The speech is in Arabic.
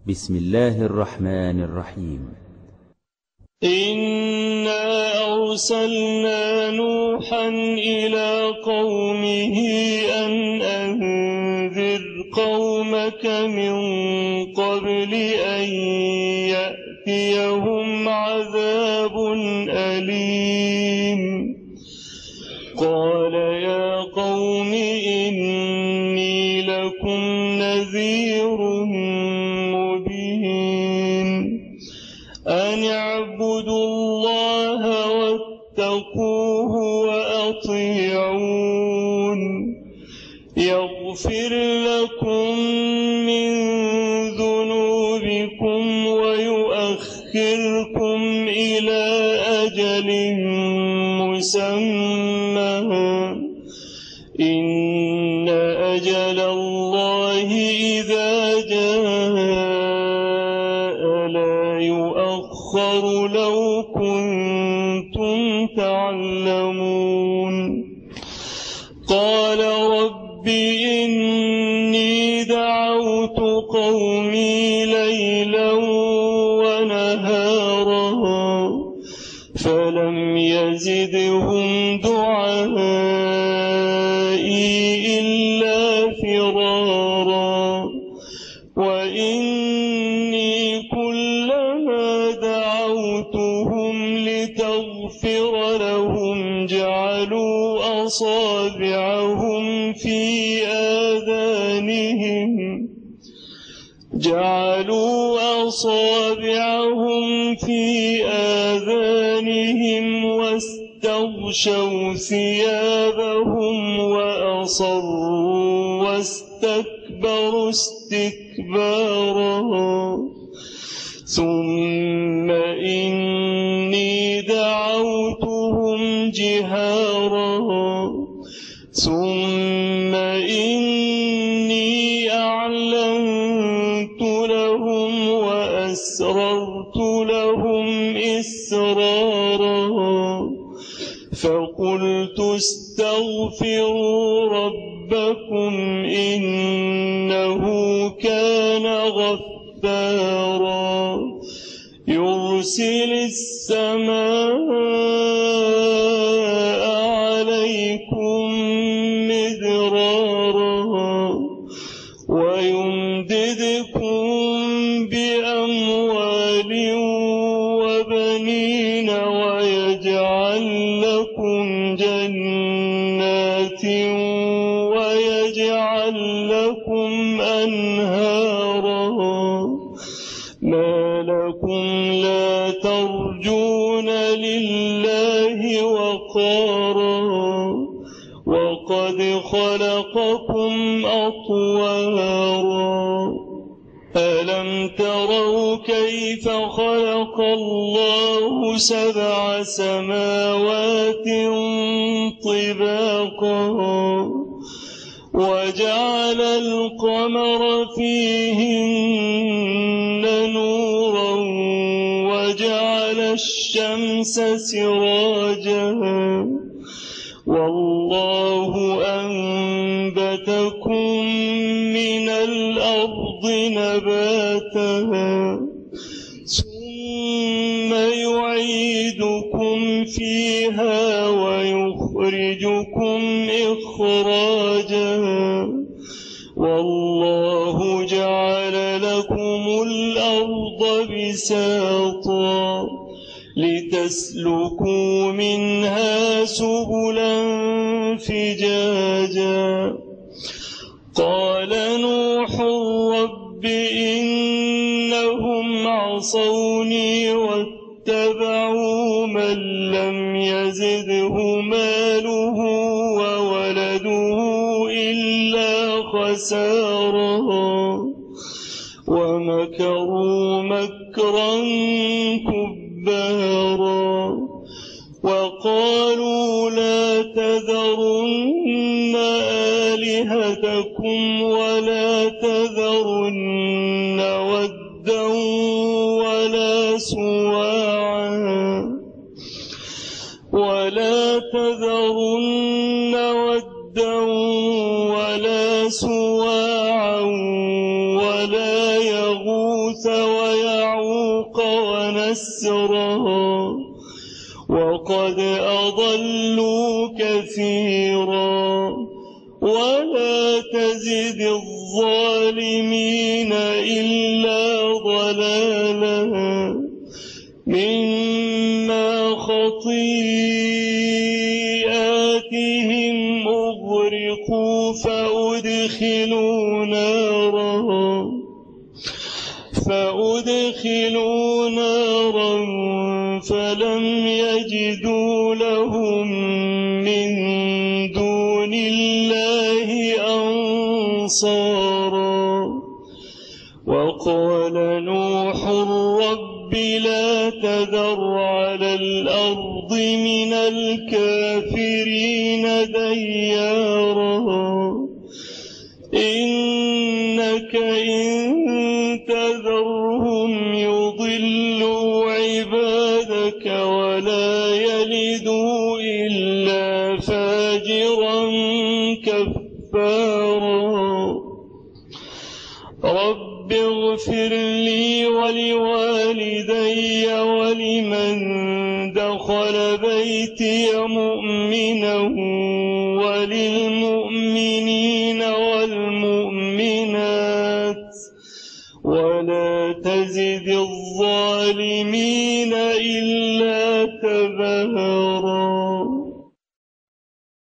بسم الله الرحمن الرحيم. إنا أرسلنا نوحا إلى قومه أن أنذر قومك من قبل أن يأتيهم عذاب أليم. قال يا قوم إني لكم نذير مبين أن اعبدوا الله واتقوه وأطيعون يغفر لكم من ذنوبكم ويؤخركم إلى أجل مسمى إن أجل الله إذا جاء لا يؤخر لو كنتم تعلمون. قال رب إني دعوت قومي ليلا ونهارا فلم يزدهم دعائي إلا فرارا وإني كلما دعوتهم لتغفر لهم جعلوا أصابعهم في آذانهم واستغشوا ثيابهم وأصروا واستكبروا استكبارا ثم إني دعوتهم جهارا ثم إني أعلنت لهم وأسررت لهم إسرارا فقلت استغفروا ربكم إنه كان غفارا يرسل السماء عليكم مدرارا ويمددكم بأموال وبنين ويجعل لكم جنات ويجعل لكم أنهارا ما لكم لا ترجون لله وقارا وقد خلقكم أطوارا ألم تروا كيف خلق الله 7 سماوات طباقا وجعل القمر فيهن نورا وجعل الشمس سراجا والله أنبتكم من الأرض نباتا ثم يعيدكم فيها ويخرجكم إخراجا والله جعل لكم الأرض بساطا لتسلكوا منها سبلا فجاجا قال نوح رب إنهم عصوني واتبعوا من لم يزده ماله وولده إلا خسارا ومكروا مكرا كبارا وقالوا لا تذرن آلهتكم ولا تذرن ودا ولا سواعا ولا ويغوث ويعوق ونسرا وقد أضلوا كثيرا ولا تزد الظالمين إلا ضلالا مما خطيئاتهم أغرقوا فأدخلوا نارا فلم يجدوا لهم من دون الله أنصارا وقال نوح رب لا تذر على الأرض من الكافرين ديارا إنك إن تذرهم يضلوا عبادك ولا يلدوا إلا فاجرا كفارا رب اغفر لي ولوالدي ولمن دخل بيتي مؤمنا وللمؤمنين والمؤمنات ولا تزد الظالمين إلا تبارا